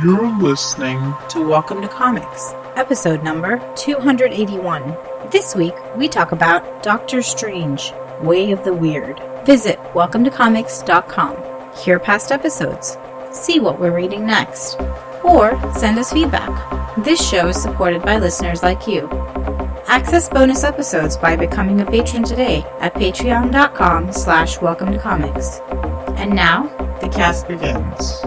You're listening to Welcome to Comics, episode number 281. This week, we talk about Doctor Strange, Way of the Weird. Visit welcometocomics.com. Hear past episodes. See what we're reading next. Or send us feedback. This show is supported by listeners like you. Access bonus episodes by becoming a patron today at patreon.com/welcometocomics. And now, the cast begins.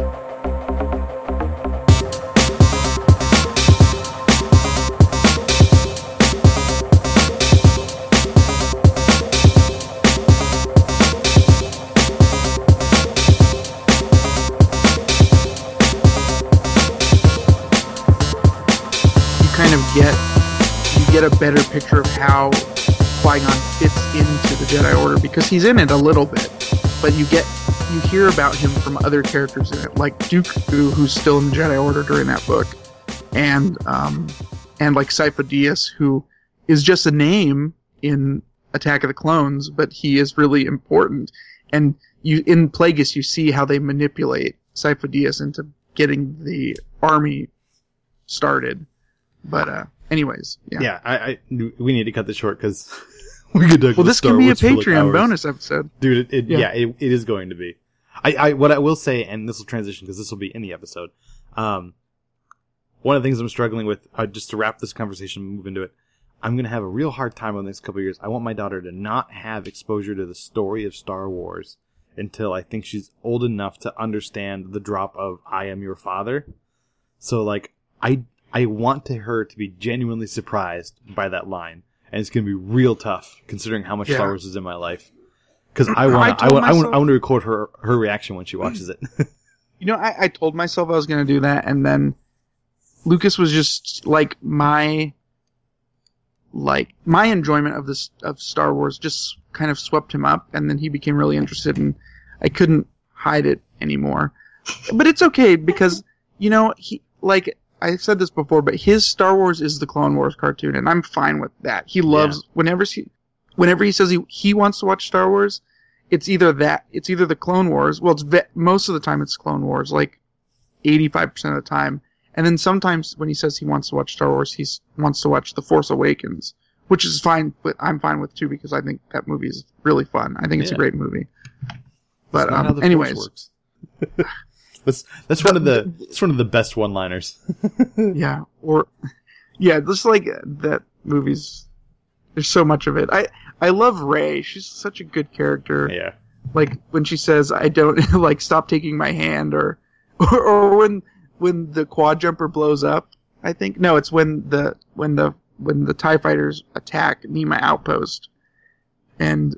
You get a better picture of how Qui-Gon fits into the Jedi Order, because he's in it a little bit, but you hear about him from other characters in it, like Dooku, who's still in the Jedi Order during that book, and like Sifo Dyas, who is just a name in Attack of the Clones, but he is really important. And in Plagueis, you see how they manipulate Sifo Dyas into getting the army started. But anyways, yeah. Yeah, we need to cut this short because we could talk. Well, this Star can be Wars a Patreon bonus episode, dude. It is going to be. What I will say, and this will transition because this will be in the episode. One of the things I'm struggling with, just to wrap this conversation and move into it, I'm going to have a real hard time over the next couple of years. I want my daughter to not have exposure to the story of Star Wars until I think she's old enough to understand the drop of "I am your father." So, like, I want her to be genuinely surprised by that line, and it's going to be real tough considering how much Star Wars is in my life. Because I want to record her reaction when she watches it. You know, I told myself I was going to do that, and then Lucas was just like my enjoyment of Star Wars just kind of swept him up, and then he became really interested, and I couldn't hide it anymore. But it's okay because, you know, I said this before, but his Star Wars is the Clone Wars cartoon, and I'm fine with that. He loves whenever he says he wants to watch Star Wars, it's either the Clone Wars. Well, most of the time it's Clone Wars, like 85% of the time, and then sometimes when he says he wants to watch Star Wars, he wants to watch The Force Awakens, which is fine. But I'm fine with too because I think that movie is really fun. I think it's a great movie. But anyways. That's one of the best one-liners. Just like that movie's. There's so much of it. I love Rey. She's such a good character. Yeah. Like when she says, "I don't like stop taking my hand," or when the quad jumper blows up. I think no, it's when the TIE fighters attack Nima Outpost, and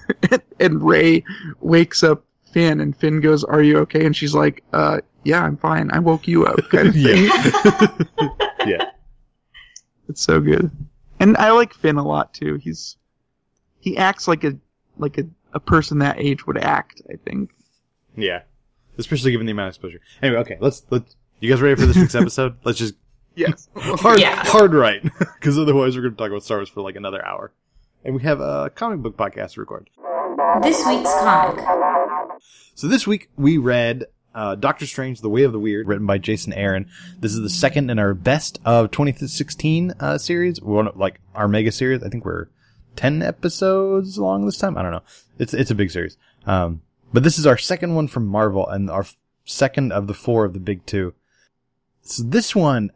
Rey wakes up Finn, and Finn goes, "Are you okay?" And she's like, yeah, I'm fine. I woke you up," kind of thing. Yeah. It's so good. And I like Finn a lot too. He acts like a person that age would act, I think. Yeah. Especially given the amount of exposure. Anyway, okay, let's you guys ready for this week's episode? Let's just hard right, because otherwise we're going to talk about Star Wars for like another hour. And we have a comic book podcast to record. This week's comic. So this week we read Doctor Strange, The Way of the Weird, written by Jason Aaron. This is the second in our best of 2016 series, like our mega series. I think we're 10 episodes long this time. I don't know. It's a big series. But this is our second one from Marvel and our second of the 4 of the big 2. So this one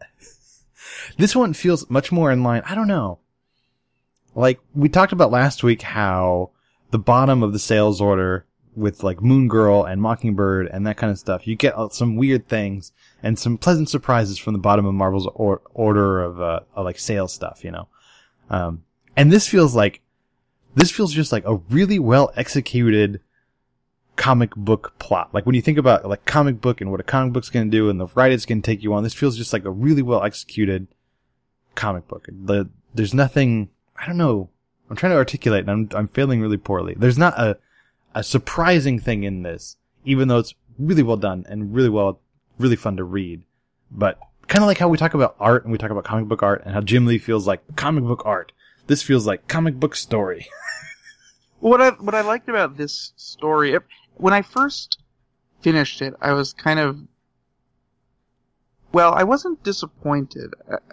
feels much more in line. I don't know. Like we talked about last week how the bottom of the sales order with like Moon Girl and Mockingbird and that kind of stuff, you get some weird things and some pleasant surprises from the bottom of Marvel's order of like sales stuff, you know. And this feels just like a really well executed comic book plot. Like when you think about like comic book and what a comic book's going to do and the ride it's going to take you on, this feels just like a really well executed comic book. There's nothing, I don't know. I'm trying to articulate and I'm failing really poorly. There's not a surprising thing in this, even though it's really well done and really fun to read. But kind of like how we talk about art and we talk about comic book art and how Jim Lee feels like comic book art. This feels like comic book story. What I liked about this story, when I first finished it, I was kind of Well, I wasn't disappointed.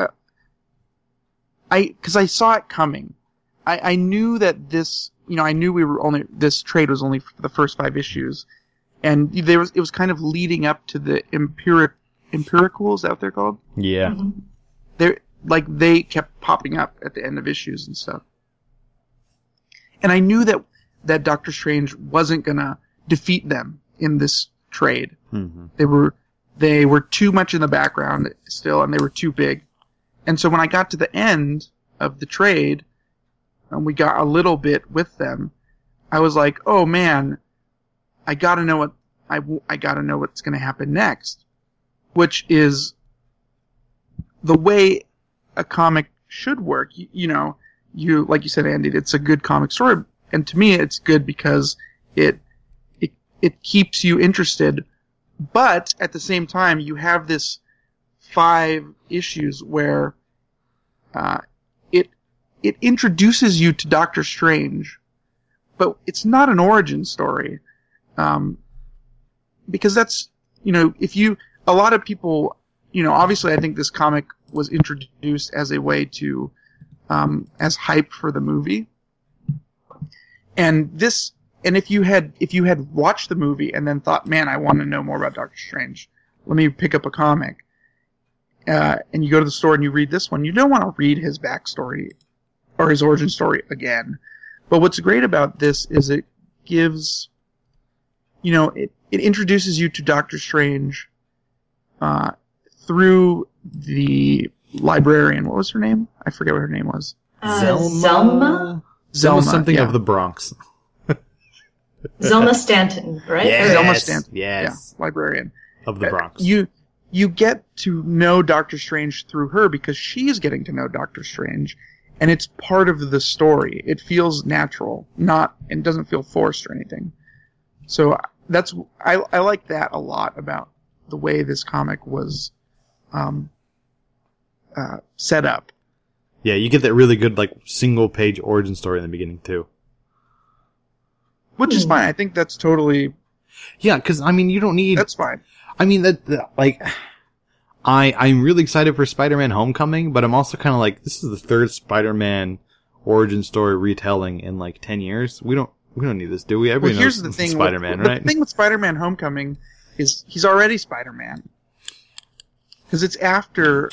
Because I saw it coming. I knew that this, I knew this trade was only for the first 5 issues, and it was kind of leading up to the empirical, is that what they're called? Yeah. Mm-hmm. They kept popping up at the end of issues and stuff. And I knew that Doctor Strange wasn't gonna defeat them in this trade. Mm-hmm. They were too much in the background still, and they were too big. And so when I got to the end of the trade, and we got a little bit with them, I was like, oh man, I gotta know what's gonna happen next. Which is the way a comic should work. You like you said, Andy, it's a good comic story, and to me it's good because it keeps you interested, but at the same time you have this 5 issues where it introduces you to Doctor Strange, but it's not an origin story, because that's, a lot of people, obviously I think this comic was introduced as a way to, as hype for the movie. And if you had watched the movie and then thought, man, I want to know more about Doctor Strange, let me pick up a comic, and you go to the store and you read this one, you don't want to read his backstory or his origin story again. But what's great about this is it gives, it introduces you to Doctor Strange, through the librarian. What was her name? I forget what her name was. Zelma? Zelma something of the Bronx. Zelma Stanton, right? Yes. Zelma Stanton. Yes. Yeah, librarian. Of the Bronx. You get to know Doctor Strange through her because she's getting to know Doctor Strange, and it's part of the story. It feels natural, and doesn't feel forced or anything. So I like that a lot about the way this comic was set up. Yeah, you get that really good single page origin story in the beginning too. Which is fine. I think that's totally... Yeah, because, you don't need... That's fine. I'm really excited for Spider-Man Homecoming, but I'm also kind of this is the 3rd Spider-Man origin story retelling in 10 years. We don't need this, do we? Everybody here's knows the thing. Spider-Man, right? The thing with Spider-Man Homecoming is he's already Spider-Man. Because it's after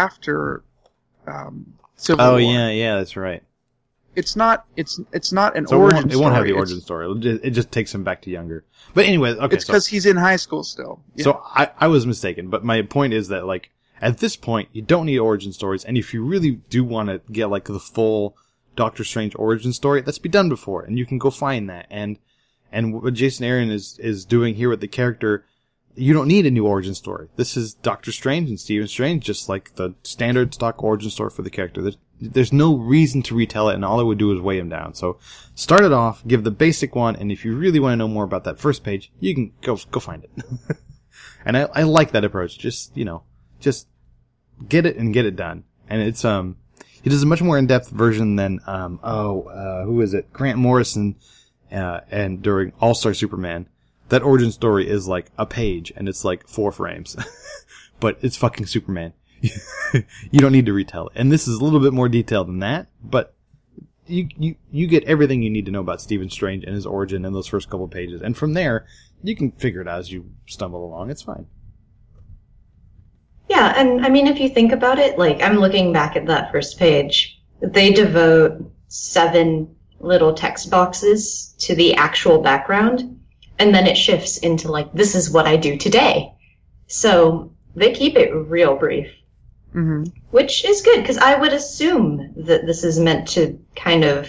Civil War. Yeah, that's right. It's not an So origin story. It won't have the origin story. It just takes him back to younger. But anyway, okay. It's because he's in high school still. Yeah. So I was mistaken, but my point is that at this point you don't need origin stories, and if you really do want to get the full Doctor Strange origin story, that's been done before, and you can go find that. And what Jason Aaron is doing here with the character, you don't need a new origin story. This is Doctor Strange and Stephen Strange, just like the standard stock origin story for the character. There's no reason to retell it, and all it would do is weigh him down. So start it off, give the basic one, and if you really want to know more about that first page, you can go find it. And I like that approach. Just get it and get it done. And it's he does a much more in-depth version than who is it? Grant Morrison and during All-Star Superman. That origin story is a page, and it's 4 frames. But it's fucking Superman. You don't need to retell it. And this is a little bit more detailed than that, but you get everything you need to know about Stephen Strange and his origin in those first couple pages. And from there, you can figure it out as you stumble along. It's fine. Yeah, and if you think about it, I'm looking back at that first page. They devote 7 little text boxes to the actual background, and then it shifts into this is what I do today. So they keep it real brief. Mm-hmm. Which is good, because I would assume that this is meant to kind of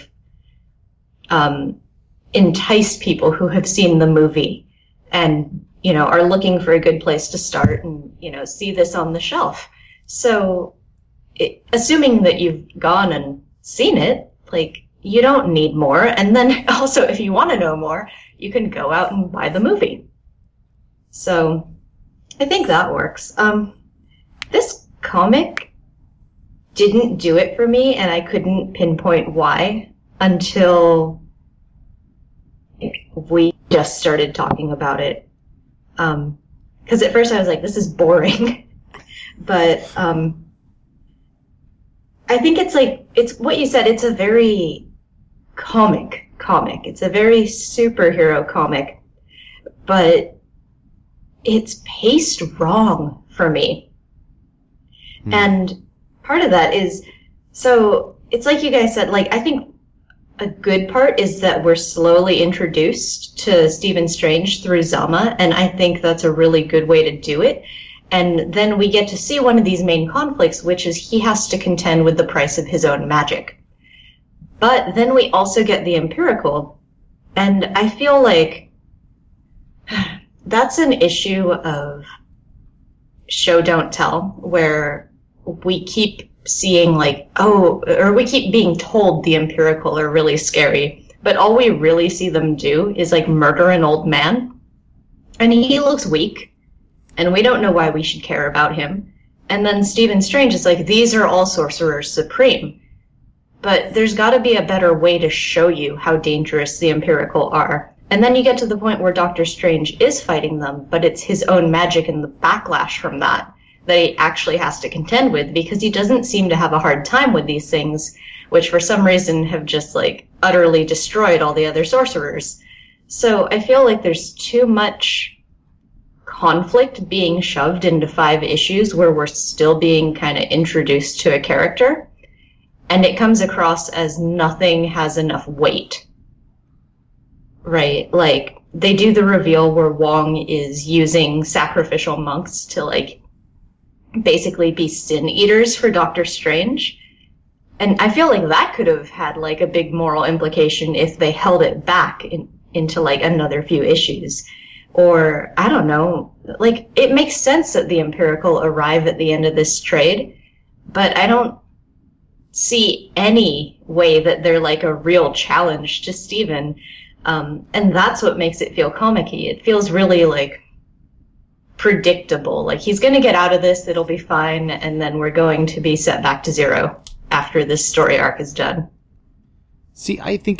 entice people who have seen the movie and, are looking for a good place to start and, see this on the shelf. So, assuming that you've gone and seen it, you don't need more. And then also, if you want to know more, you can go out and buy the movie. So, I think that works. This comic didn't do it for me, and I couldn't pinpoint why until we just started talking about it. Because at first I was like, this is boring. But I think it's what you said. It's a very comic. It's a very superhero comic, but it's paced wrong for me. And part of that is, so it's like you guys said, like, I think a good part is that we're slowly introduced to Stephen Strange through Zama, and I think that's a really good way to do it. And then we get to see one of these main conflicts, which is he has to contend with the price of his own magic. But then we also get the empirical, and I feel like that's an issue of show don't tell, where we keep seeing like, or we keep being told the empirical are really scary, but all we really see them do is like murder an old man, and he looks weak, and we don't know why we should care about him. And then Stephen Strange is like, these are all sorcerers supreme. But there's got to be a better way to show you how dangerous the empirical are. And then you get to the point where Doctor Strange is fighting them, but it's his own magic and the backlash from that he actually has to contend with, because he doesn't seem to have a hard time with these things, which for some reason have just like utterly destroyed all the other sorcerers. So I feel like there's too much conflict being shoved into 5 issues where we're still being kind of introduced to a character, and it comes across as nothing has enough weight. Right? Like, they do the reveal where Wong is using sacrificial monks to like basically be sin eaters for Doctor Strange. And I feel like that could have had like a big moral implication if they held it back into like another few issues. Or, I don't know, like, it makes sense that the empirical arrive at the end of this trade, but I don't see any way that they're like a real challenge to Stephen. And that's what makes it feel comic-y. It feels really like predictable. Like, he's going to get out of this, it'll be fine, and then we're going to be set back to zero after this story arc is done. See, I think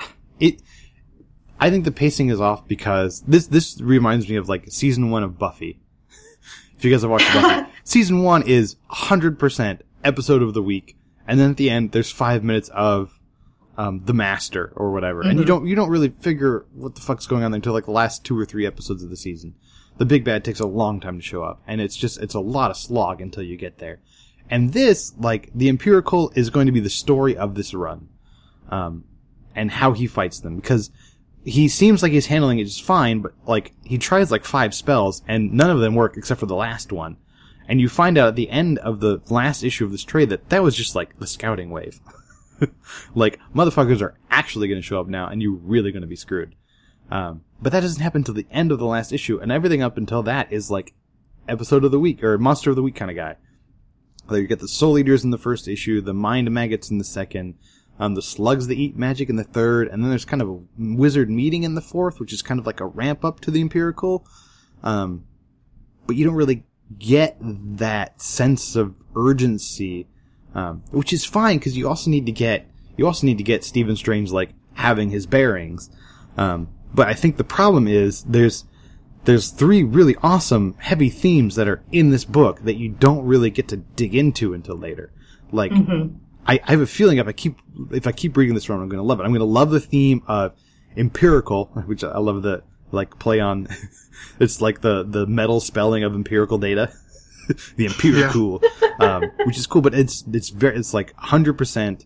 I think the pacing is off because this reminds me of like season 1 of Buffy. If you guys have watched Buffy, season 1 is 100% episode of the week, and then at the end there's 5 minutes of the Master or whatever, and you don't really figure what the fuck's going on there until like the last 2 or 3 episodes of the season. The big bad takes a long time to show up, and it's a lot of slog until you get there. And this, like, the empirical is going to be the story of this run, and how he fights them, because he seems like he's handling it just fine, but like he tries like 5 spells and none of them work except for the last one. And you find out at the end of the last issue of this trade that was just like the scouting wave. Like, motherfuckers are actually going to show up now, and you're really going to be screwed. But that doesn't happen until the end of the last issue, and everything up until that is like episode of the week or monster of the week kind of guy. You get the soul eaters in the first issue, the mind maggots in the second, the slugs that eat magic in the third, and then there's kind of a wizard meeting in the fourth, which is kind of like a ramp up to the empirical. But you don't really get that sense of urgency, which is fine because you also need to get Stephen Strange like having his bearings. But I think the problem is there's 3 really awesome heavy themes that are in this book that you don't really get to dig into until later. Like, I have a feeling if I keep reading this run, I'm going to love it. I'm going to love the theme of empirical, which I love the, like, play on, it's like the metal spelling of empirical data. The empirical, which is cool, but it's like 100%,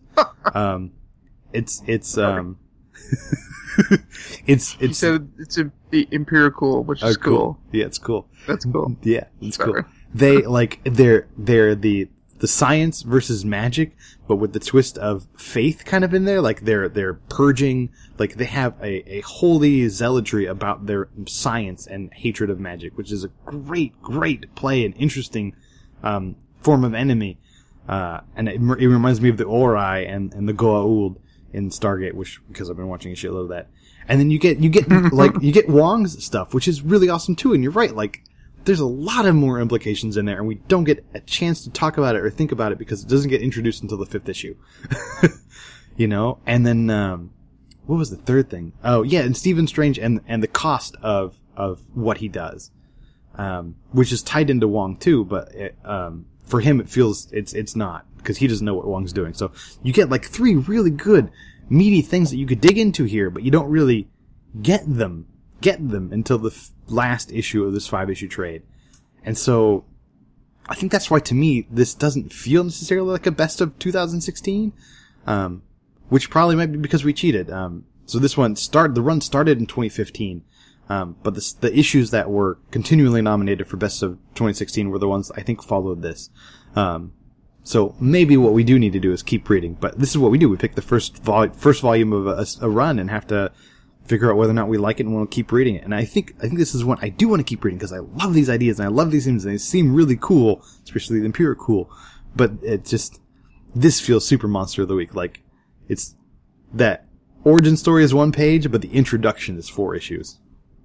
You said it's the empirical, which is cool. Yeah, it's cool. That's cool. Yeah, it's cool. They like they're the science versus magic, but with the twist of faith kind of in there. Like they're purging. Like they have a holy zealotry about their science and hatred of magic, which is a great play and interesting form of enemy. And it reminds me of the Ori and the Goa'uld in Stargate, which, because I've been watching a shitload of that. And then you get like, you get Wong's stuff, which is really awesome too. And you're right, like, there's a lot of more implications in there, and we don't get a chance to talk about it or think about it because it doesn't get introduced until the 5th issue. You know? And then, what was the third thing? Oh, yeah, and Stephen Strange and the cost of what he does. which is tied into Wong too, but for him it feels it's not, because he doesn't know what Wong's doing. So you get like 3 really good meaty things that you could dig into here, but you don't really get them until the last issue of this 5-issue trade. And so I think that's why, to me, this doesn't feel necessarily like a best of 2016, which probably might be because we cheated. So this one the run started in 2015, but the issues that were continually nominated for best of 2016 were the ones I think followed this. So maybe what we do need to do is keep reading, but this is what we do. We pick the first volume of a run and have to figure out whether or not we like it and want to keep reading it. And I think this is one I do want to keep reading, because I love these ideas and I love these things and they seem really cool, especially the Imperial cool. But this feels super Monster of the Week. Like, it's that origin story is 1 page, but the introduction is 4 issues.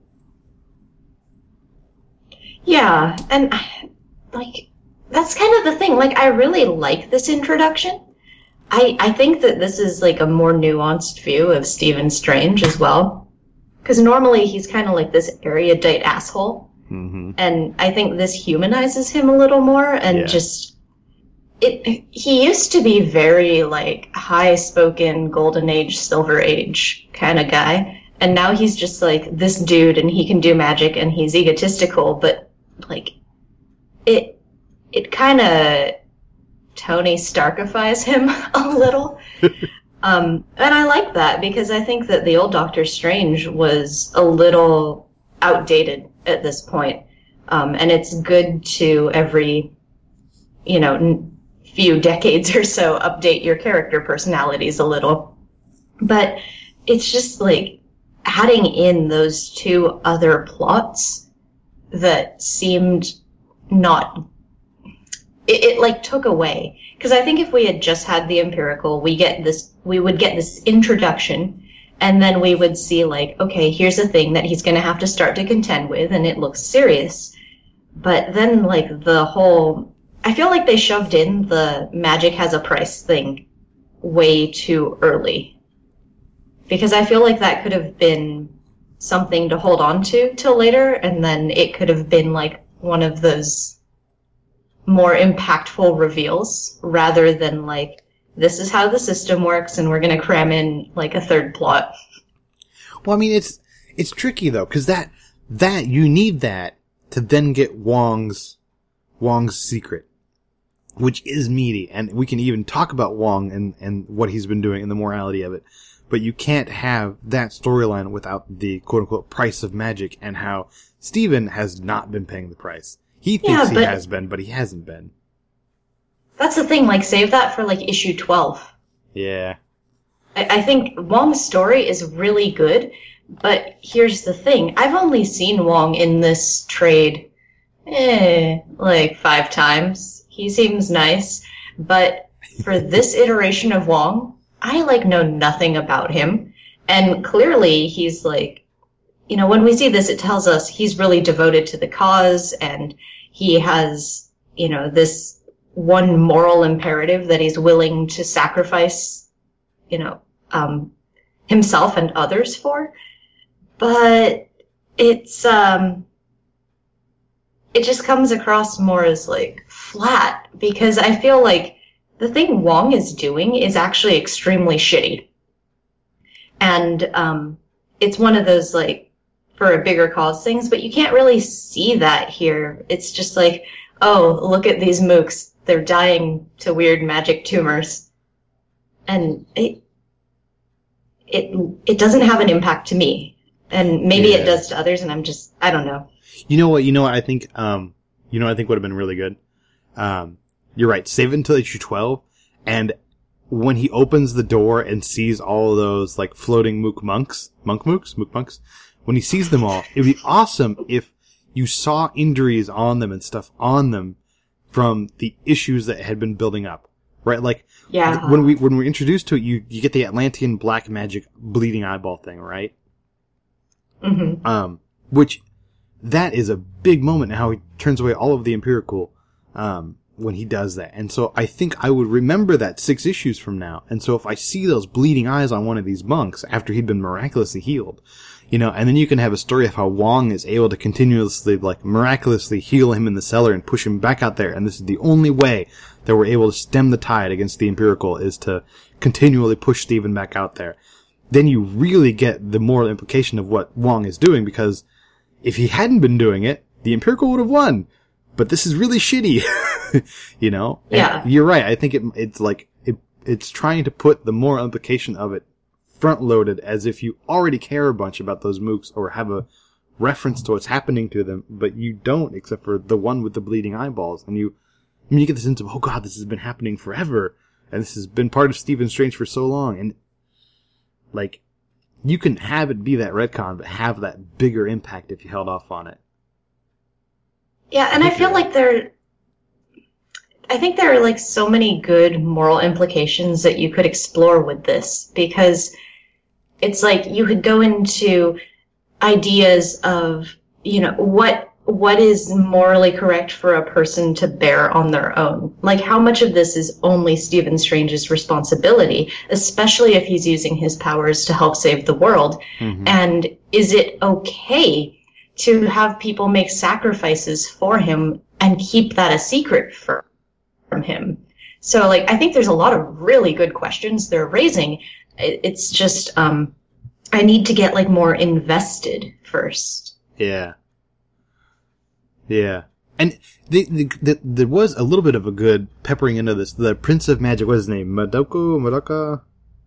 Yeah, and like, that's kind of the thing. Like, I really like this introduction. I think that this is like a more nuanced view of Stephen Strange as well. Because normally he's kind of like this erudite asshole. Mm-hmm. And I think this humanizes him a little more, and he used to be very like high-spoken Golden Age, Silver Age kind of guy. And now he's just like this dude, and he can do magic, and he's egotistical, but like it kind of Tony Starkifies him a little. And I like that, because I think that the old Doctor Strange was a little outdated at this point. And it's good to every, few decades or so update your character personalities a little. But it's just like adding in those 2 other plots that seemed not... It like took away, because I think if we had just had the Empirical, we would get this introduction, and then we would see like, okay, here's a thing that he's going to have to start to contend with, and it looks serious. But then like I feel like they shoved in the magic has a price thing way too early, because I feel like that could have been something to hold on to till later, and then it could have been like one of those more impactful reveals, rather than like, this is how the system works and we're going to cram in like a 3rd plot. Well, I mean, it's tricky though, because that you need that to then get Wong's secret, which is meaty, and we can even talk about Wong and what he's been doing and the morality of it. But you can't have that storyline without the quote unquote price of magic, and how Steven has not been paying the price. He thinks he has been, but he hasn't been. That's the thing, like, save that for, like, issue 12. Yeah. I think Wong's story is really good, but here's the thing. I've only seen Wong in this trade, like, 5 times. He seems nice, but for this iteration of Wong, I, like, know nothing about him. And clearly he's, like, when we see this, it tells us he's really devoted to the cause, and he has, this one moral imperative that he's willing to sacrifice, himself and others for. But it's, it just comes across more as, like, flat, because I feel like the thing Wong is doing is actually extremely shitty. And, it's one of those, like, for a bigger cause things, but you can't really see that here. It's just like, oh, look at these mooks. They're dying to weird magic tumors. And it doesn't have an impact to me. And maybe it does to others, and I don't know. You know what I think, I think would have been really good? You're right. Save it until issue 12, and when he opens the door and sees all of those, like, floating mook monks, when he sees them all, it would be awesome if you saw injuries on them and stuff on them from the issues that had been building up, right? Like, when we're introduced to it, you get the Atlantean black magic bleeding eyeball thing, right? Mm-hmm. Which, that is a big moment in how he turns away all of the Empirical, when he does that. And so I think I would remember that 6 issues from now. And so if I see those bleeding eyes on one of these monks after he'd been miraculously healed, And then you can have a story of how Wong is able to continuously, like, miraculously heal him in the cellar and push him back out there. And this is the only way that we're able to stem the tide against the Empirical, is to continually push Steven back out there. Then you really get the moral implication of what Wong is doing, because if he hadn't been doing it, the Empirical would have won. But this is really shitty, Yeah. And you're right. I think it's trying to put the moral implication of it front-loaded, as if you already care a bunch about those mooks or have a reference to what's happening to them, but you don't, except for the one with the bleeding eyeballs. And you get the sense of, oh god, this has been happening forever, and this has been part of Stephen Strange for so long, and, like, you can have it be that retcon, but have that bigger impact if you held off on it. Yeah, and I feel like there are like so many good moral implications that you could explore with this, because it's like you could go into ideas of, what is morally correct for a person to bear on their own. Like, how much of this is only Stephen Strange's responsibility, especially if he's using his powers to help save the world? Mm-hmm. And is it okay to have people make sacrifices for him and keep that a secret from him? So, like, I think there's a lot of really good questions they're raising. It's just, I need to get, like, more invested first. Yeah. Yeah. And there was a little bit of a good peppering into this. The Prince of Magic, what's his name? Madoka?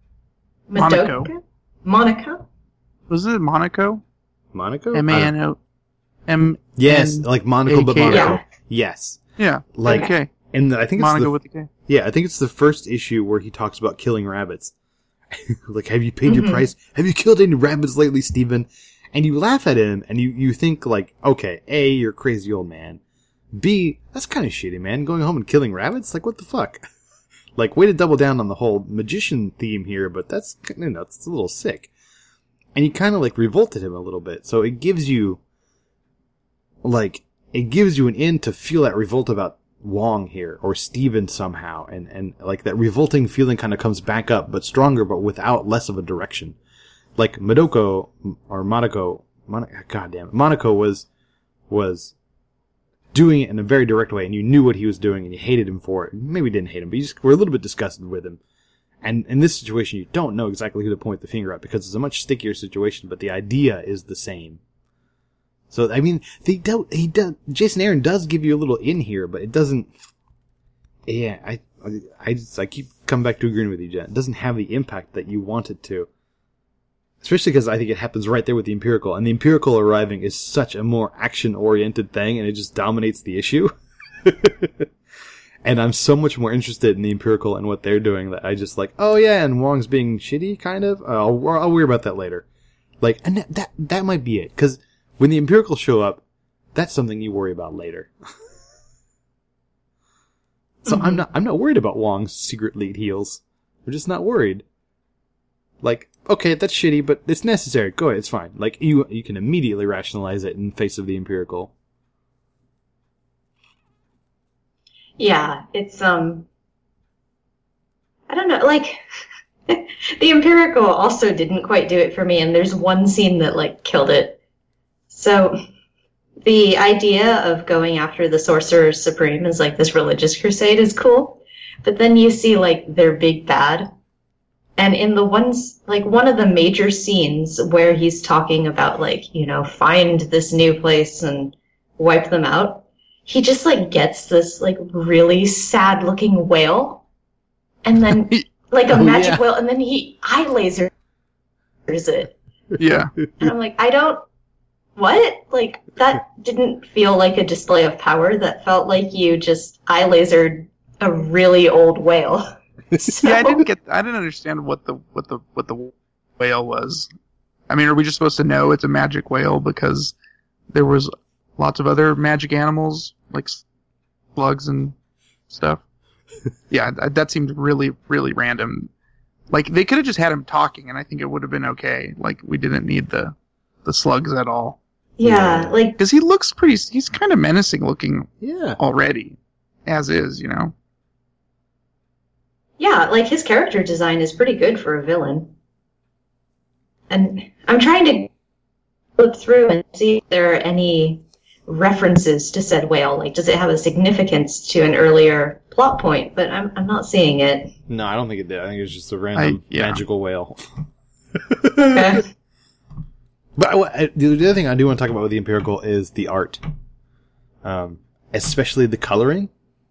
Monaco? Was it Monaco? Monaco? M-A-N-O. Yes, like Monaco, but Monaco. Yeah. Yes. Yeah. Like, okay. And I think it's Monaco with the K. Yeah, I think it's the first issue where he talks about killing rabbits. Like, have you paid your price? Have you killed any rabbits lately, Stephen? And you laugh at him, and you think, like, okay, A, you're a crazy old man. B, that's kind of shitty, man. Going home and killing rabbits? Like, what the fuck? Like, way to double down on the whole magician theme here, but that's, it's a little sick. And you kind of, like, revolted him a little bit. So it gives you an in to feel that revolt about Wong here, or Steven somehow, and like that revolting feeling kind of comes back up, but stronger, but without less of a direction. Like Monaco was doing it in a very direct way, and you knew what he was doing, and you hated him for it. Maybe you didn't hate him, but you just were a little bit disgusted with him. And in this situation, you don't know exactly who to point the finger at, because it's a much stickier situation, but the idea is the same. So, I mean, Jason Aaron does give you a little in here, but it doesn't, yeah, I keep coming back to agreeing with you, Jen. It doesn't have the impact that you want it to. Especially because I think it happens right there with the Empirical, and the Empirical arriving is such a more action-oriented thing, and it just dominates the issue. And I'm so much more interested in the Empirical and what they're doing that I just like, oh yeah, and Wong's being shitty, kind of. I'll worry about that later. Like, and that might be it, because when the Empirical show up, that's something you worry about later. So I'm not worried about Wong's secret lead heals. I'm just not worried. Like, okay, that's shitty, but it's necessary. Go ahead, it's fine. Like, you can immediately rationalize it in face of the Empirical. Yeah, it's, I don't know, like, the Empirical also didn't quite do it for me, and there's one scene that, like, killed it. So, the idea of going after the Sorcerer Supreme as, like, this religious crusade is cool, but then you see, like, their big bad. And in the one of the major scenes where he's talking about, like, find this new place and wipe them out, he just, like, gets this, like, really sad-looking whale, and then, like, a magic whale, and then he eye lasers it. Yeah. And I'm like, what? Like, that didn't feel like a display of power. That felt like you just eye lasered a really old whale. So, yeah, I didn't understand what the whale was. I mean, are we just supposed to know it's a magic whale because there was lots of other magic animals like slugs and stuff? Yeah, that seemed really, really random. Like, they could have just had him talking, and I think it would have been okay. Like, we didn't need the slugs at all. Yeah, like, because he looks he's kind of menacing looking. Yeah. Already, as is, Yeah, like, his character design is pretty good for a villain. And I'm trying to flip through and see if there are any references to said whale. Like, does it have a significance to an earlier plot point? But I'm not seeing it. No, I don't think it did. I think it was just a random magical whale. Okay. But the other thing I do want to talk about with the Empirical is the art. Especially the coloring.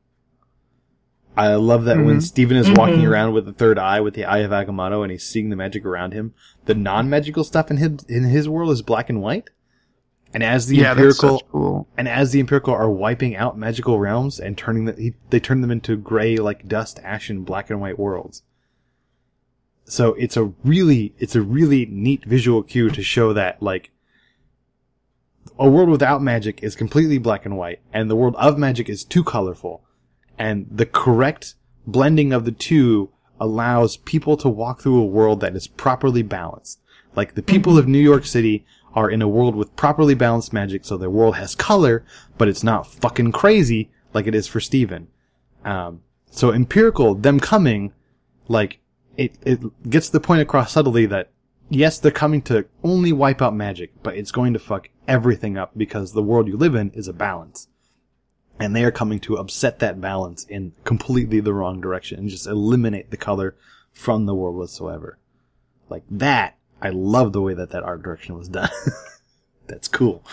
I love that when Steven is walking around with the third eye, with the Eye of Agamotto, and he's seeing the magic around him, the non-magical stuff in his world is black and white. And as the Empirical are wiping out magical realms and they turn them into gray, like dust, ashen, black and white worlds. So it's a really neat visual cue to show that, like, a world without magic is completely black and white, and the world of magic is too colorful. And the correct blending of the two allows people to walk through a world that is properly balanced. Like, the people of New York City are in a world with properly balanced magic, so their world has color, but it's not fucking crazy like it is for Steven. So Empirical, them coming, like, it gets the point across subtly that, yes, they're coming to only wipe out magic, but it's going to fuck everything up because the world you live in is a balance. And they are coming to upset that balance in completely the wrong direction and just eliminate the color from the world whatsoever. Like that, I love the way that art direction was done. That's cool.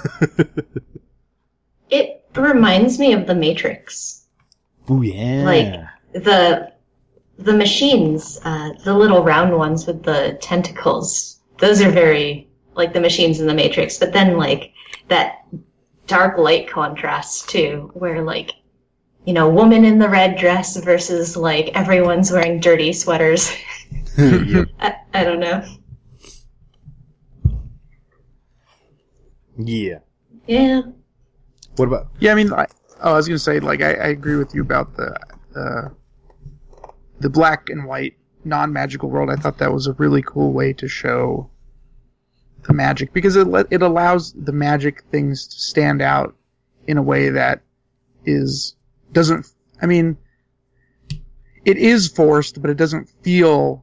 It reminds me of The Matrix. Ooh, yeah. Like, the machines, the little round ones with the tentacles, those are very like the machines in The Matrix. But then, like, that dark light contrast too, where, like, you know, woman in the red dress versus, like, everyone's wearing dirty sweaters. Yep. I don't know. Yeah. Yeah. What about? Yeah, I mean, I was gonna say, like, I agree with you about the black and white non-magical world. I thought that was a really cool way to show the magic, because it allows the magic things to stand out in a way that doesn't. I mean, it is forced, but it doesn't feel.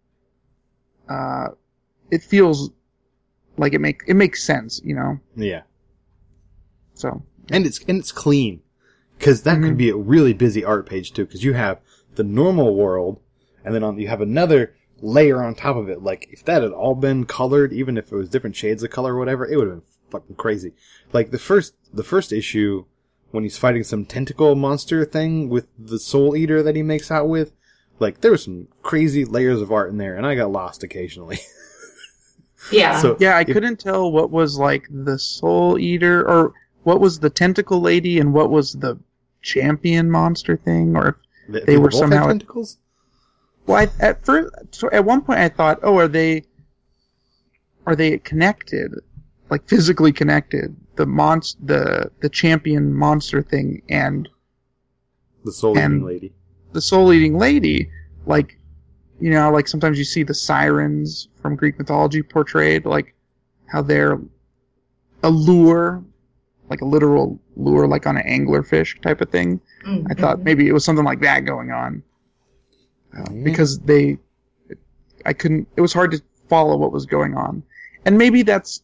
It feels like it makes sense, you know. Yeah. So. And it's clean, because that could be a really busy art page too. Because you have the normal world, and then you have another layer on top of it. Like, if that had all been colored, even if it was different shades of color or whatever, it would have been fucking crazy. Like the first issue, when he's fighting some tentacle monster thing with the Soul Eater that he makes out with, like, there was some crazy layers of art in there, and I got lost occasionally. Yeah. So yeah, I couldn't tell what was, like, the Soul Eater, or what was the tentacle lady, and what was the champion monster thing, or if they were both somehow had tentacles. Well, at one point I thought, oh, are they connected, like physically connected? The champion monster thing and The soul-eating lady. The soul-eating lady, like, you know, like sometimes you see the sirens from Greek mythology portrayed, like how they're a lure, like a literal lure, like on an anglerfish type of thing. Mm-hmm. I thought maybe it was something like that going on. Because it was hard to follow what was going on. And maybe that's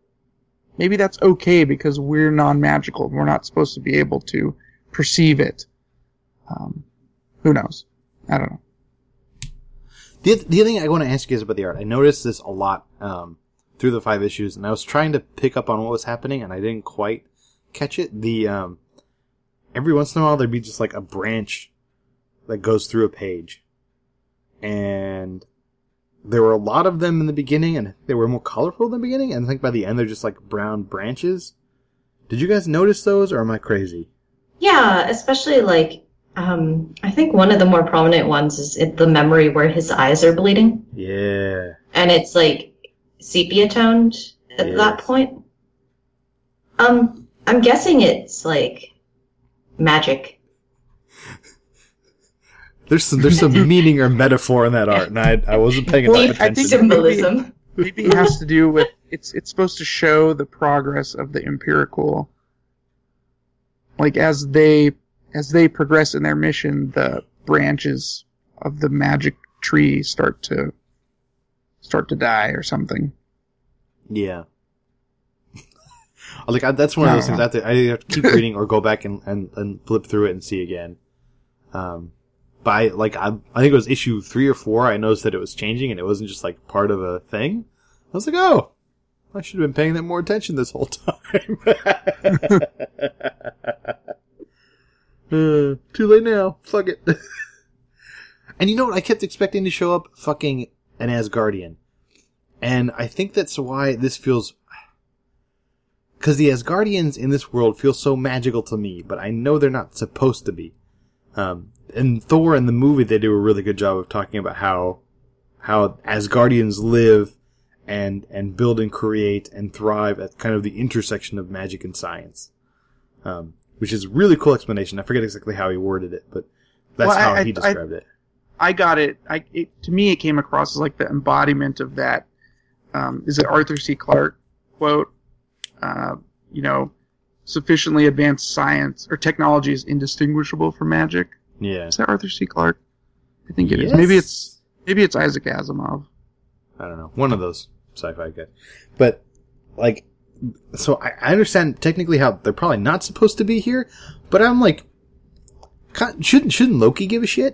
okay, because we're non-magical. We're not supposed to be able to perceive it. Who knows? I don't know. The other thing I want to ask you guys about the art, I noticed this a lot through the 5 issues, and I was trying to pick up on what was happening, and I didn't quite catch it. Every once in a while there'd be just like a branch that goes through a page. And there were a lot of them in the beginning, and they were more colorful in the beginning, and I think by the end they're just like brown branches. Did you guys notice those, or am I crazy? Yeah, especially like, I think one of the more prominent ones is the memory where his eyes are bleeding. Yeah. And it's like sepia toned at that point. I'm guessing it's like magic. There's some meaning or metaphor in that art, and I wasn't paying enough attention. I think symbolism. Maybe it has to do with it's supposed to show the progress of the Empirical. Like, as they progress in their mission, the branches of the magic tree start to die or something. Yeah. That's one of those things I have to keep reading or go back and flip through it and see again. But I think it was issue 3 or 4. I noticed that it was changing and it wasn't just like part of a thing. I was like, oh, I should have been paying them more attention this whole time. Too late now. Fuck it. And you know what? I kept expecting to show up fucking an Asgardian. And I think that's why this feels... Because the Asgardians in this world feel so magical to me, but I know they're not supposed to be. In Thor in the movie, they do a really good job of talking about how Asgardians live and build and create and thrive at kind of the intersection of magic and science. Which is a really cool explanation. I forget exactly how he worded it, but that's how he described it. I got it. To me, it came across as like the embodiment of that. Is it Arthur C. Clarke quote? Sufficiently advanced science or technology is indistinguishable from magic. Yeah. Is that Arthur C. Clarke? I think it is. Maybe it's Isaac Asimov. I don't know. One of those sci-fi guys. But, like, so I understand technically how they're probably not supposed to be here, but I'm like, shouldn't Loki give a shit?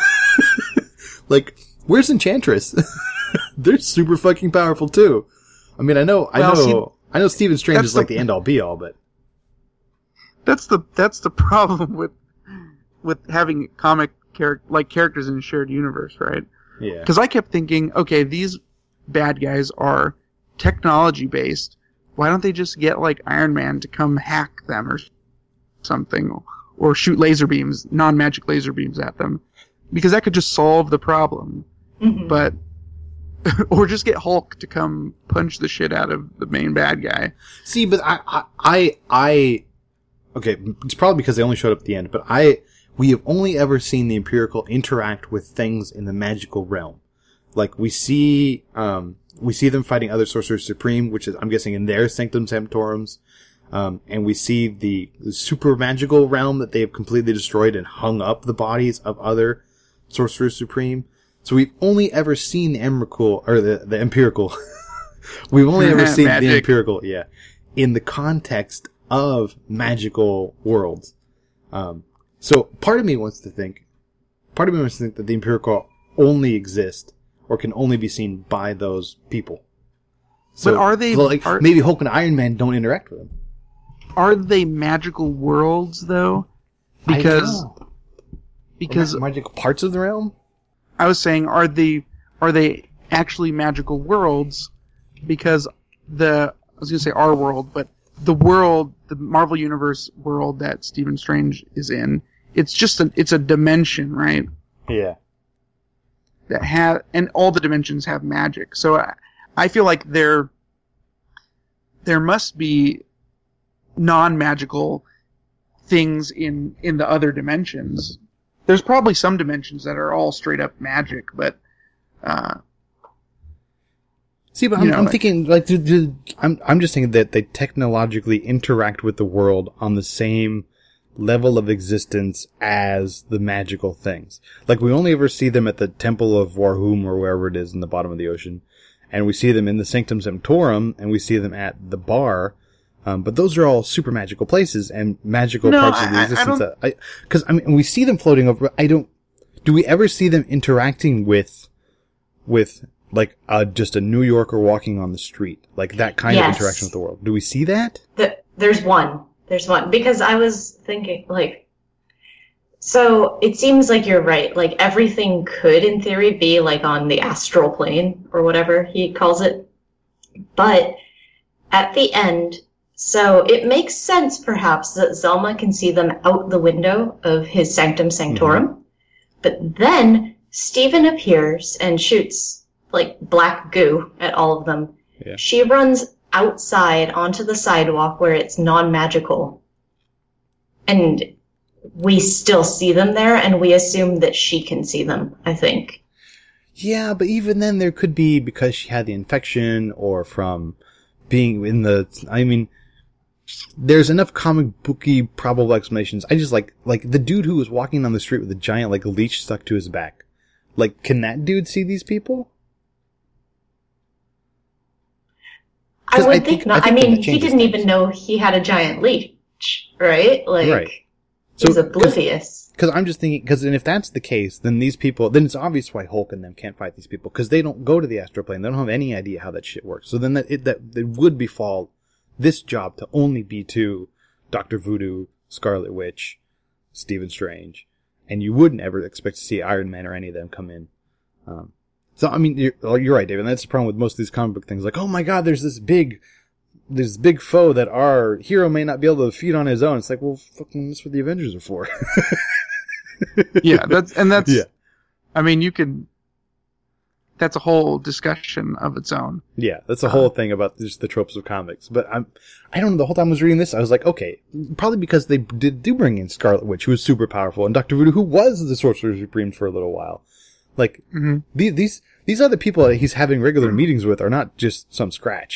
Like, where's Enchantress? They're super fucking powerful too. I mean, I know Stephen Strange is like the end all be all, but that's the problem with having characters in a shared universe, right? Yeah. Because I kept thinking, okay, these bad guys are technology based. Why don't they just get like Iron Man to come hack them or something, or shoot laser beams, non-magic laser beams at them? Because that could just solve the problem. Mm-hmm. But or just get Hulk to come punch the shit out of the main bad guy. See, but I okay, it's probably because they only showed up at the end, but we have only ever seen the Empirical interact with things in the magical realm. Like, we see them fighting other Sorcerers Supreme, which is, I'm guessing, in their Sanctum Sanctorums. And we see the super magical realm that they have completely destroyed and hung up the bodies of other Sorcerers Supreme. So we've only ever seen the the Empirical. We've only ever seen the Empirical, in the context of magical worlds. So part of me wants to think that the Empirical only exist or can only be seen by those people. So, but are they maybe Hulk and Iron Man don't interact with them? Are they magical worlds though? Because magical parts of the realm? I was saying, are they actually magical worlds? Because I was going to say our world, but the Marvel Universe world that Stephen Strange is in, it's a dimension, right? Yeah. And all the dimensions have magic. So I feel like there must be non-magical things in the other dimensions. There's probably some dimensions that are all straight up magic, but see, but I'm thinking like I'm just thinking that they technologically interact with the world on the same level of existence as the magical things. Like, we only ever see them at the Temple of Warhum or wherever it is in the bottom of the ocean, and we see them in the Sanctum Sanctorum, and we see them at the bar. But those are all super magical places and magical parts of the existence. Because we see them floating over. Do we ever see them interacting with like just a New Yorker walking on the street, like that kind of interaction with the world? Do we see that? There's one because I was thinking so it seems like you're right. Like, everything could, in theory, be like on the astral plane or whatever he calls it, but at the end. So it makes sense, perhaps, that Zelma can see them out the window of his Sanctum Sanctorum. Mm-hmm. But then Stephen appears and shoots, like, black goo at all of them. Yeah. She runs outside onto the sidewalk where it's non-magical. And we still see them there, and we assume that she can see them, I think. Yeah, but even then there could be because she had the infection or from being in the... there's enough comic booky probable explanations. I just like the dude who was walking down the street with a giant like leash stuck to his back. Like, can that dude see these people? I would think not. I mean, he didn't things. even know he had a giant leech, right? Like, right. He's oblivious. Because I'm just thinking, and if that's the case, then these people, then it's obvious why Hulk and them can't fight these people, because they don't go to the astral plane. They don't have any idea how that shit works. So then that would befall this job to only be to Dr. Voodoo, Scarlet Witch, Stephen Strange, and you wouldn't ever expect to see Iron Man or any of them come in. So, I mean, you're right, David. That's the problem with most of these comic book things. Like, oh my god, there's this big foe that our hero may not be able to defeat on his own. It's like, well, fucking, that's what the Avengers are for. Yeah, that's. Yeah. I mean, that's a whole discussion of its own. Yeah, that's a whole thing about just the tropes of comics. But I don't know, the whole time I was reading this, I was like, okay, probably because they do bring in Scarlet Witch, who is super powerful, and Dr. Voodoo, who was the Sorcerer Supreme for a little while. Like, these other people that he's having regular meetings with are not just some scratch.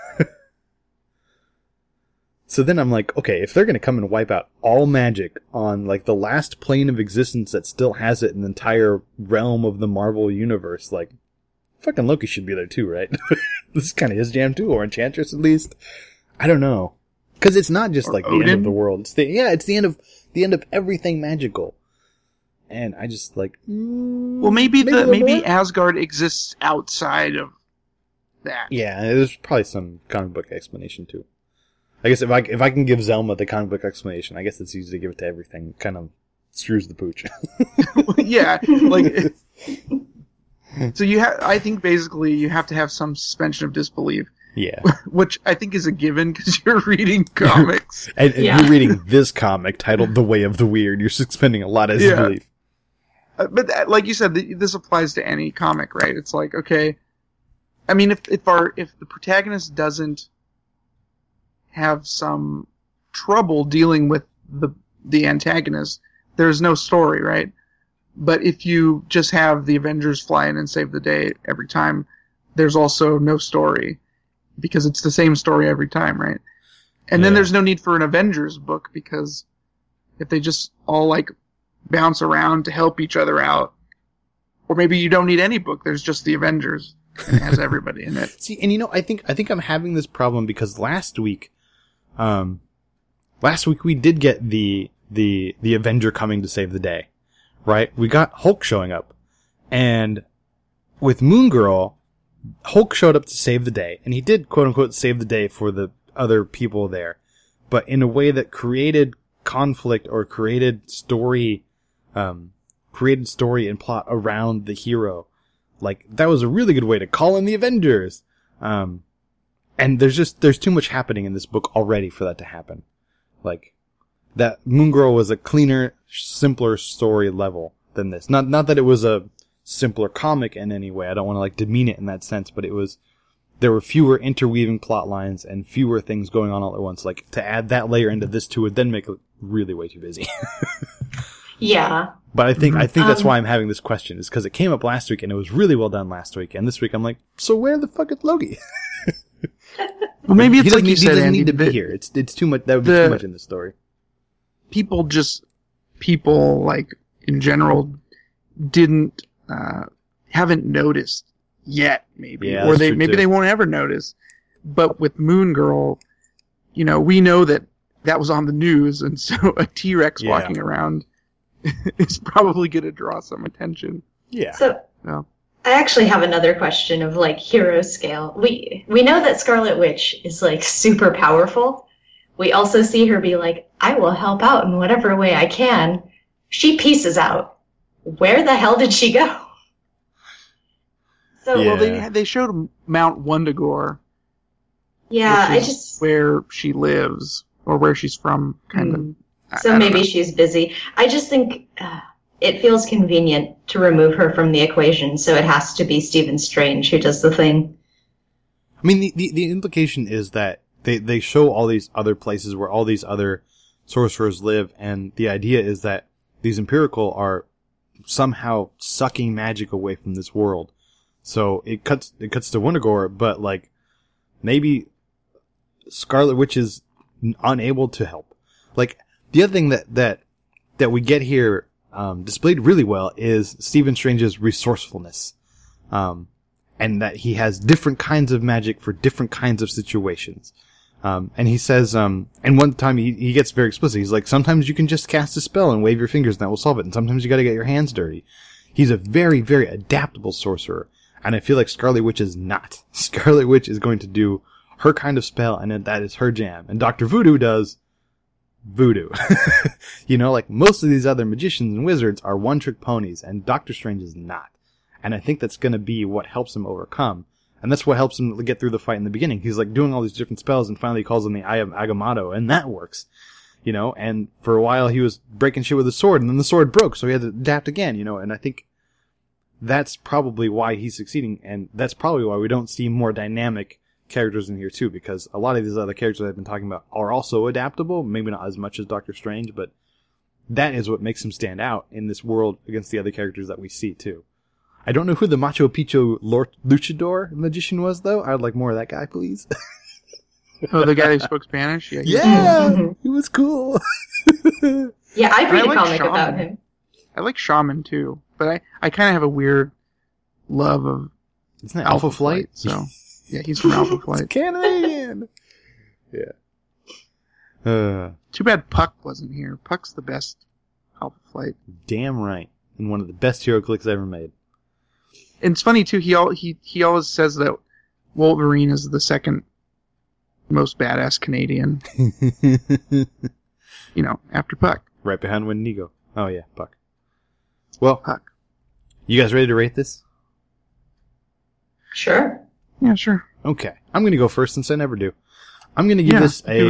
So then I'm like, okay, if they're going to come and wipe out all magic on, like, the last plane of existence that still has it in the entire realm of the Marvel universe, like, fucking Loki should be there too, right? This is kind of his jam too, or Enchantress at least. I don't know. Because it's not just, like, the end of the world. It's the end of everything magical. And I just, like... well, maybe Asgard exists outside of that. Yeah, there's probably some comic book explanation too. I guess if I can give Zelma the comic book explanation, I guess it's easy to give it to everything. Kind of screws the pooch. Yeah, like so I think basically you have to have some suspension of disbelief. Yeah, which I think is a given because you're reading comics and you're reading this comic titled "The Way of the Weird." You're suspending a lot of disbelief. But like you said, this applies to any comic, right? It's like, okay, I mean, if the protagonist doesn't have some trouble dealing with the antagonist, there's no story, right? But if you just have the Avengers fly in and save the day every time, there's also no story because it's the same story every time, right? And then there's no need for an Avengers book because if they just all like bounce around to help each other out, or maybe you don't need any book, there's just the Avengers. It has everybody in it. See, and I think I'm having this problem because last week we did get the Avenger coming to save the day, right? We got Hulk showing up, and with Moon Girl, Hulk showed up to save the day, and he did quote unquote save the day for the other people there, but in a way that created conflict or created story and plot around the hero. Like, that was a really good way to call in the Avengers. And there's too much happening in this book already for that to happen. Like, that Moon Girl was a cleaner, simpler story level than this. Not that it was a simpler comic in any way. I don't want to, like, demean it in that sense, but there were fewer interweaving plot lines and fewer things going on all at once. Like, to add that layer into this too would then make it really way too busy. Yeah. But I think that's why I'm having this question, is because it came up last week and it was really well done last week. And this week I'm like, so where the fuck is Loki? Well, maybe it's like you he said, doesn't Andy, need to be here. It's too much. That would be too much in the story. People like in general haven't noticed yet, maybe, or they won't ever notice. But with Moon Girl, we know that was on the news, and so a T-Rex walking around is probably going to draw some attention. Yeah. So. No. I actually have another question of like hero scale. We know that Scarlet Witch is like super powerful. We also see her be like, I will help out in whatever way I can. She pieces out. Where the hell did she go? So well, they showed Mount Wundagore. Yeah, where she lives or where she's from, kind of. So maybe she's busy. I just think it feels convenient to remove her from the equation, so it has to be Stephen Strange who does the thing. I mean, the implication is that they show all these other places where all these other sorcerers live, and the idea is that these Empirical are somehow sucking magic away from this world. So it cuts to Wundagore, but like maybe Scarlet Witch is unable to help. Like, the other thing that we get here displayed really well is Stephen Strange's resourcefulness. And and that he has different kinds of magic for different kinds of situations. And he says, and one time he gets very explicit. He's like, sometimes you can just cast a spell and wave your fingers and that will solve it. And sometimes you gotta get your hands dirty. He's a very, very adaptable sorcerer. And I feel like Scarlet Witch is not. Scarlet Witch is going to do her kind of spell, and that is her jam. And Dr. Voodoo does voodoo. Like most of these other magicians and wizards are one-trick ponies, and Doctor Strange is not. And I think that's gonna be what helps him overcome. And that's what helps him get through the fight in the beginning. He's like doing all these different spells, and finally he calls on the Eye of Agamotto, and that works. And for a while he was breaking shit with a sword, and then the sword broke, so he had to adapt again, and I think that's probably why he's succeeding, and that's probably why we don't see more dynamic characters in here too, because a lot of these other characters I've been talking about are also adaptable, maybe not as much as Doctor Strange, but that is what makes him stand out in this world against the other characters that we see too. I don't know who the Machu Picchu luchador magician was, though. I'd like more of that guy, please. Oh, the guy who spoke Spanish? Yeah. Yeah! He was cool. Yeah, I'd read a like comic Shaman. about him. I like Shaman, too. But I kind of have a weird love of Isn't that Alpha Flight? So, yeah, he's from Alpha Flight. It's Canadian! Yeah. Too bad Puck wasn't here. Puck's the best Alpha Flight. Damn right. And one of the best hero clicks ever made. And it's funny, too, he always says that Wolverine is the second most badass Canadian. After Puck. Right behind Wendigo. Oh, yeah, Puck. Well, Puck. You guys ready to rate this? Sure. Yeah, sure. Okay. I'm going to go first since I never do. I'm going to give this a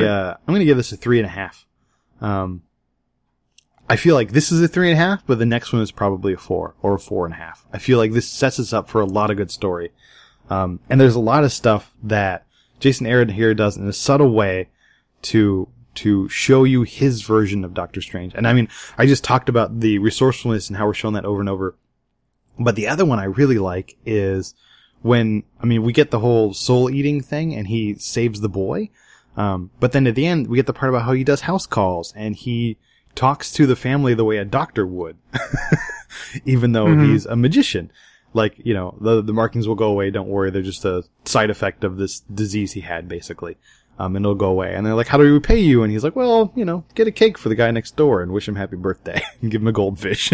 3.5. I feel like this is a 3.5, but the next one is probably a 4 or a 4.5. I feel like this sets us up for a lot of good story. And there's a lot of stuff that Jason Aaron here does in a subtle way to show you his version of Doctor Strange. And I mean, I just talked about the resourcefulness and how we're showing that over and over. But the other one I really like is when, we get the whole soul eating thing and he saves the boy. But then at the end, we get the part about how he does house calls and he talks to the family the way a doctor would, even though he's a magician. Like, the markings will go away. Don't worry. They're just a side effect of this disease he had, basically. And it'll go away. And they're like, how do we repay you? And he's like, well, get a cake for the guy next door and wish him happy birthday and give him a goldfish.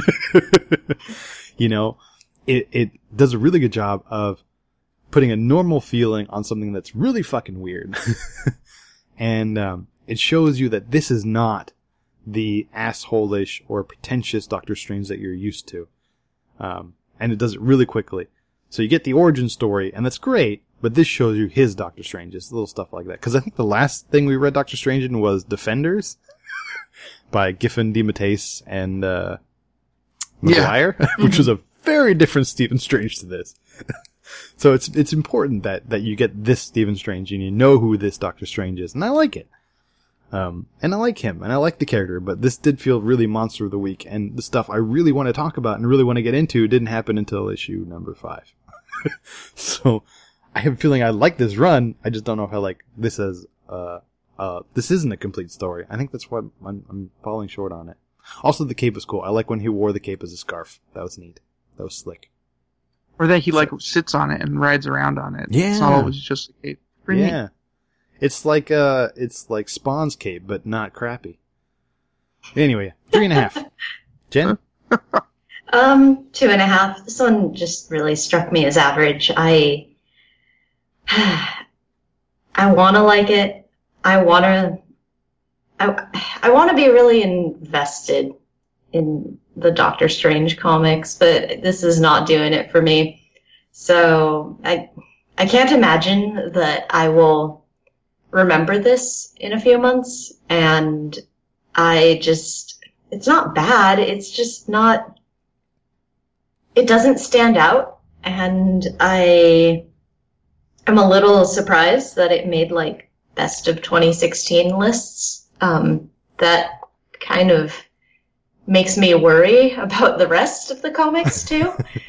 It does a really good job of putting a normal feeling on something that's really fucking weird. And, it shows you that this is not the asshole-ish or pretentious Doctor Strange that you're used to. And it does it really quickly. So you get the origin story, and that's great, but this shows you his Doctor Strange. It's little stuff like that. Because I think the last thing we read Doctor Strange in was Defenders by Giffen DeMatteis and McGuire, which was a very different Stephen Strange to this. So it's important that you get this Stephen Strange and you know who this Doctor Strange is, and I like it. And I like him, and I like the character, but this did feel really Monster of the Week, and the stuff I really want to talk about and really want to get into didn't happen until issue number 5. So, I have a feeling I like this run, I just don't know if I like this as, this isn't a complete story. I think that's why I'm falling short on it. Also, the cape was cool. I like when he wore the cape as a scarf. That was neat. That was slick. Or that he, sits on it and rides around on it. Yeah. It's not always just a cape. Pretty neat. Yeah. It's like Spawn's cape, but not crappy. Anyway, 3.5. Jen? 2.5. This one just really struck me as average. I want to like it. I want to be really invested in the Doctor Strange comics, but this is not doing it for me. So I can't imagine that I will remember this in a few months, and it's not bad, it's just not, it doesn't stand out, and I am a little surprised that it made best of 2016 lists. That kind of makes me worry about the rest of the comics too.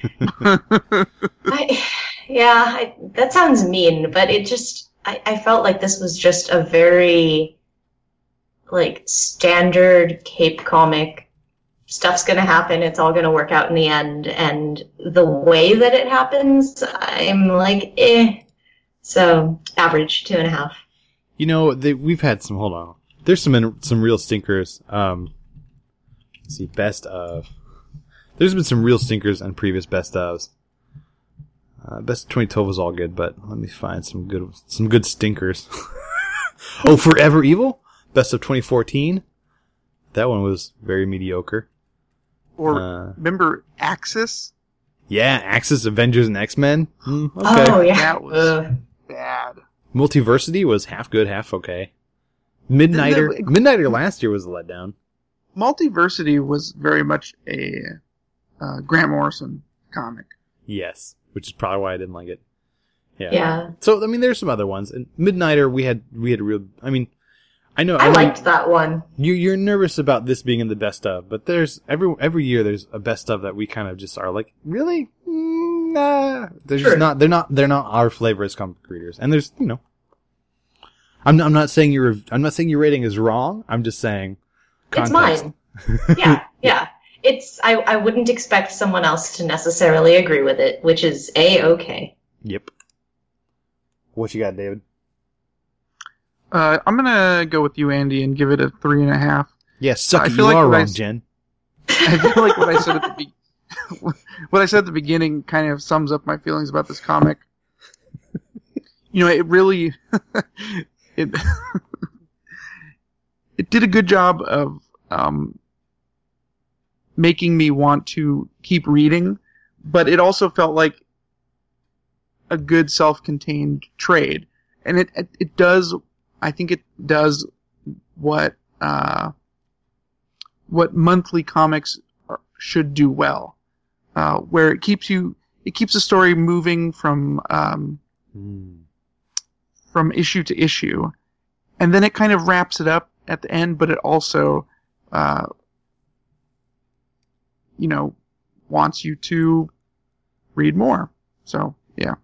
That sounds mean, but I felt like this was just a very, standard cape comic stuff's going to happen. It's all going to work out in the end. And the way that it happens, I'm like, eh. So average 2.5. You know, we've had some. Hold on. There's some real stinkers. Let's see, best of. There's been some real stinkers on previous best ofs. Best of 2012 was all good, but let me find some good stinkers. Oh, Forever Evil, best of 2014. That one was very mediocre. Or remember Axis? Yeah, Axis, Avengers, and X-Men. Okay. Oh yeah, that was bad. Multiversity was half good, half okay. Midnighter last year was a letdown. Multiversity was very much a Grant Morrison comic. Yes, which is probably why I didn't like it. Yeah. So I mean, there's some other ones. And Midnighter, we had real. I mean, I liked that one. You're nervous about this being in the best of, but there's every year there's a best of that we kind of just are like, really? Nah. They're just not. They're not our flavor as comic readers. And there's, you know, I'm not saying your rating is wrong. I'm just saying context. It's mine. Yeah. It's I wouldn't expect someone else to necessarily agree with it, which is A-okay. Yep. What you got, David? I'm gonna go with you, Andy, and give it a 3.5. Yeah, suck it. You are wrong, Jen. I feel like what I said at the beginning kind of sums up my feelings about this comic. You know, it really it did a good job of making me want to keep reading, but it also felt like a good self-contained trade, and it does. I think it does what monthly comics should do well, where it keeps the story moving from issue to issue, and then it kind of wraps it up at the end. But it also, wants you to read more. So yeah,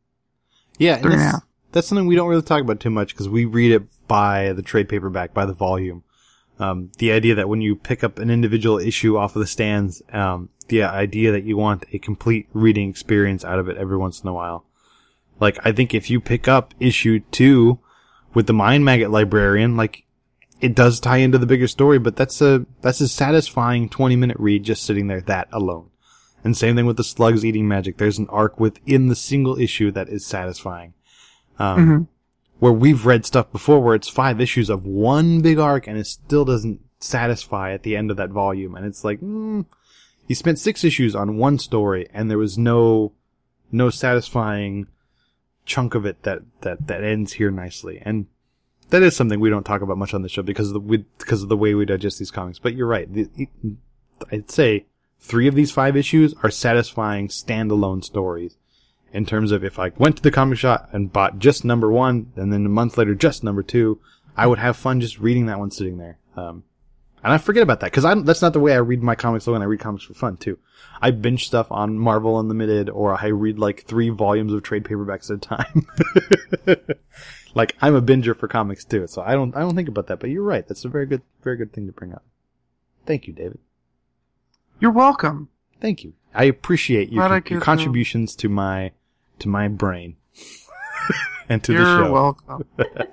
3.5. That's something we don't really talk about too much because we read it by the trade paperback, by the volume. The idea that when you pick up an individual issue off of the stands, the idea that you want a complete reading experience out of it every once in a while. Like, I think if you pick up issue 2 with the Mind Maggot Librarian, like, it does tie into the bigger story, but that's a satisfying 20-minute read just sitting there, that alone. And same thing with the Slugs Eating Magic. There's an arc within the single issue that is satisfying. Where we've read stuff before where it's 5 issues of one big arc and it still doesn't satisfy at the end of that volume. And it's like, you spent 6 issues on one story and there was no satisfying chunk of it that ends here nicely. And that is something we don't talk about much on the show because of the way we digest these comics. But you're right. I'd say 3 of these 5 issues are satisfying standalone stories. In terms of if I went to the comic shop and bought just number 1, and then a month later just number 2, I would have fun just reading that one sitting there. And I forget about that, because that's not the way I read my comics, though, when I read comics for fun, too. I binge stuff on Marvel Unlimited, or I read like 3 volumes of trade paperbacks at a time. Like, I'm a binger for comics, too, so I don't think about that, but you're right. That's a very good thing to bring up. Thank you, David. You're welcome. Thank you. I appreciate your contributions to my brain and to the show. You're welcome.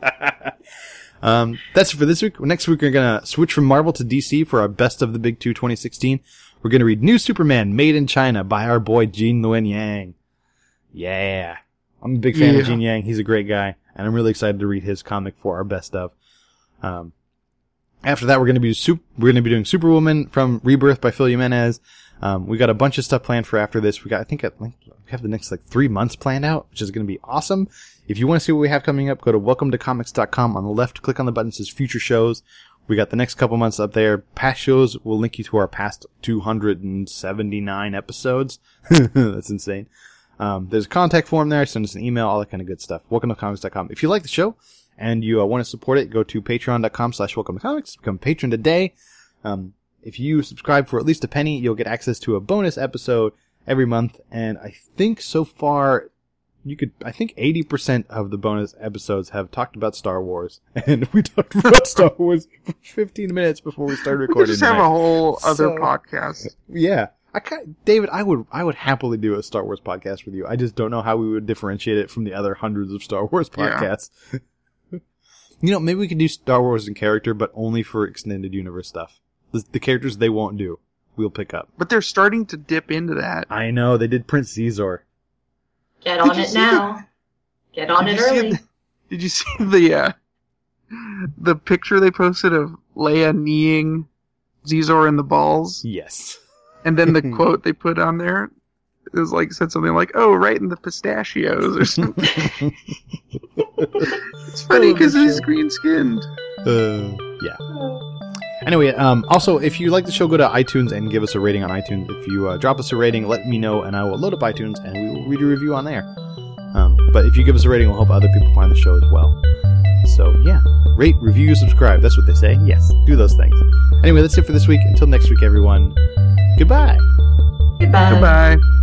That's it for this week. Next week, we're going to switch from Marvel to DC for our Best of the Big Two 2016. We're going to read New Superman Made in China by our boy Gene Luen Yang. Yeah. I'm a big fan of Gene Yang. He's a great guy, and I'm really excited to read his comic for our Best of. After that, we're going to be doing Superwoman from Rebirth by Phil Jimenez. We got a bunch of stuff planned for after this. We have the next 3 months planned out, which is going to be awesome. If you want to see what we have coming up, go to welcometocomics.com. On the left, click on the button that says Future Shows. We got the next couple months up there. Past shows will link you to our past 279 episodes. That's insane. There's a contact form there. Send us an email, all that kind of good stuff. welcometocomics.com. If you like the show and you want to support it, go to patreon.com/welcometocomics. Become a patron today. If you subscribe for at least a penny, you'll get access to a bonus episode every month. And I think so far, I think 80% of the bonus episodes have talked about Star Wars, and we talked about Star Wars for 15 minutes before we started recording. We could just have a whole other podcast. Yeah. David, I would happily do a Star Wars podcast with you. I just don't know how we would differentiate it from the other hundreds of Star Wars podcasts. Yeah. Maybe we could do Star Wars in character, but only for extended universe stuff. The characters they won't do, we'll pick up. But they're starting to dip into that. I know, they did Prince Caesar. Get on it now. Get on it early. Did you see the picture they posted of Leia kneeing Zizor in the balls? Yes. And then the quote they put on there, it was said something like, "Oh, right in the pistachios" or something. It's funny because he's green skinned. Yeah. Anyway, also, if you like the show, go to iTunes and give us a rating on iTunes. If you drop us a rating, let me know, and I will load up iTunes, and we will read a review on there. But if you give us a rating, it will help other people find the show as well. So, yeah. Rate, review, subscribe. That's what they say. Yes, do those things. Anyway, that's it for this week. Until next week, everyone. Goodbye. Goodbye. Goodbye.